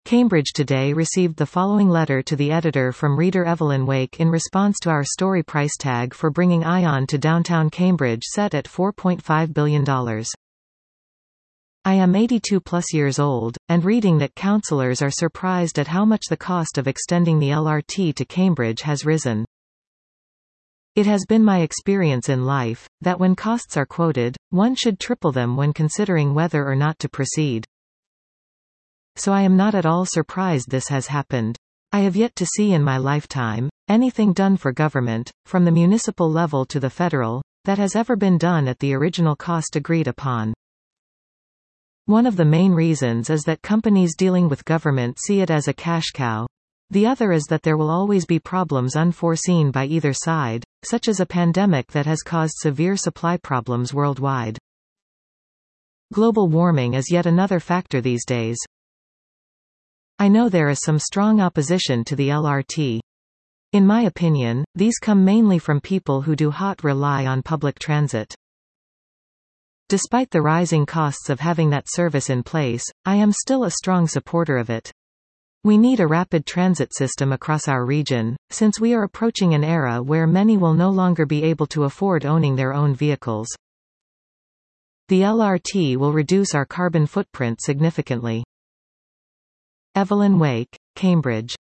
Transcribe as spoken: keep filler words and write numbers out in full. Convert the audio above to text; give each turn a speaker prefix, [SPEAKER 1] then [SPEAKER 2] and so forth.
[SPEAKER 1] Cambridge Today received the following letter to the editor from reader Evelyn Wake in response to our story price tag for bringing ION to downtown Cambridge set at four point five billion dollars. I am eighty-two plus years old, and reading that councillors are surprised at how much the cost of extending the L R T to Cambridge has risen. It has been my experience in life, that when costs are quoted, one should triple them when considering whether or not to proceed. So I am not at all surprised this has happened. I have yet to see in my lifetime, anything done for government, from the municipal level to the federal, that has ever been done at the original cost agreed upon. One of the main reasons is that companies dealing with government see it as a cash cow. The other is that there will always be problems unforeseen by either side, such as a pandemic that has caused severe supply problems worldwide. Global warming is yet another factor these days. I know there is some strong opposition to the L R T. In my opinion, these come mainly from people who do not rely on public transit. Despite the rising costs of having that service in place, I am still a strong supporter of it. We need a rapid transit system across our region, since we are approaching an era where many will no longer be able to afford owning their own vehicles. The L R T will reduce our carbon footprint significantly. Evelyn Wake, Cambridge.